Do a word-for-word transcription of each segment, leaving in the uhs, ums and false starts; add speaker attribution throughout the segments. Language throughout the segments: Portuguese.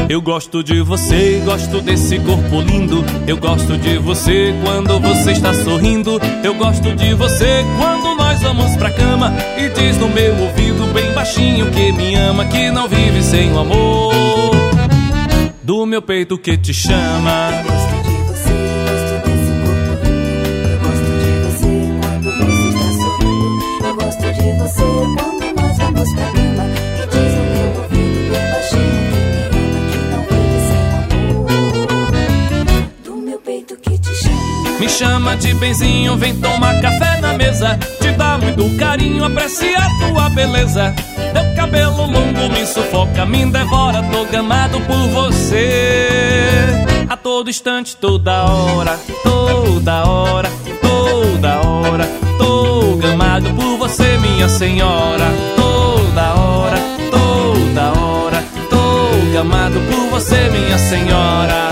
Speaker 1: Eu gosto de você, gosto desse corpo lindo. Eu gosto de você quando você está sorrindo. Eu gosto de você quando nós vamos pra cama e diz no meu ouvido bem baixinho que me ama, que não vive sem o amor do meu peito que te chama.
Speaker 2: Eu gosto de você, gosto desse corpo lindo. Eu gosto de você quando você está sorrindo. Eu gosto de você quando nós vamos pra cama e diz no meu ouvido bem baixinho que me ama, que não vive sem o amor do meu peito que te chama.
Speaker 1: Me chama de benzinho, vem tomar café na mesa. Te dá muito carinho, aprecia a tua beleza. Teu cabelo longo me sufoca, me devora, tô gamado por você. A todo instante, toda hora, toda hora, toda hora, tô gamado por você, minha senhora. Toda hora, toda hora, tô gamado por você, minha senhora.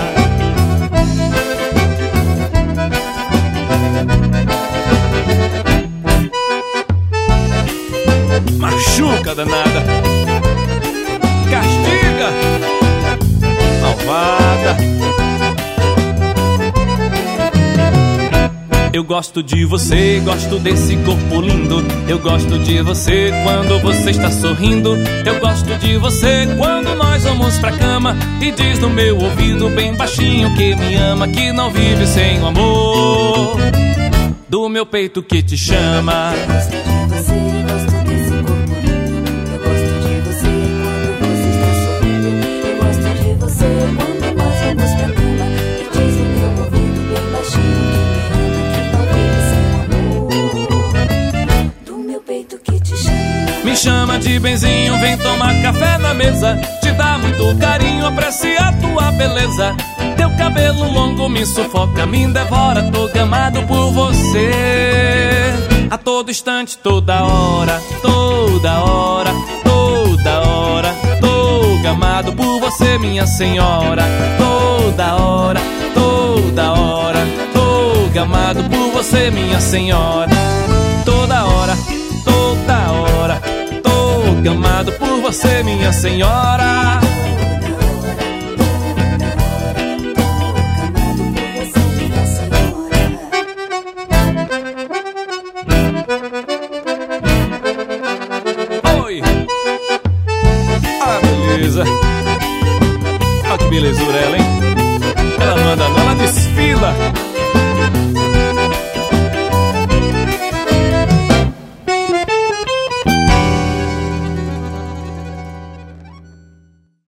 Speaker 1: Machuca, danada, castiga, malvada. Eu gosto de você, gosto desse corpo lindo. Eu gosto de você quando você está sorrindo. Eu gosto de você quando nós vamos pra cama e diz no meu ouvido bem baixinho que me ama, que não vive sem o amor do meu peito que te chama.
Speaker 2: Eu gosto de você, gosto desse corpo lindo. Eu gosto de você quando você está sorrindo. Eu gosto de você quando nós vamos pra cama e diz no meu ouvido bem baixinho que me ama, que não vive sem o amor do meu peito que te chama.
Speaker 1: Me chama de benzinho, vem tomar café na mesa. Te dá muito carinho, aprecia a tua beleza. Teu cabelo longo me sufoca, me devora, tô gamado por você. A todo instante, toda hora, toda hora, toda hora, tô gamado por você, minha senhora. Toda hora, toda hora, tô gamado por você, minha senhora. Toda hora, toda hora, tô gamado por você, minha senhora. Olha que belezura ela, hein? Ela não anda não, ela desfila.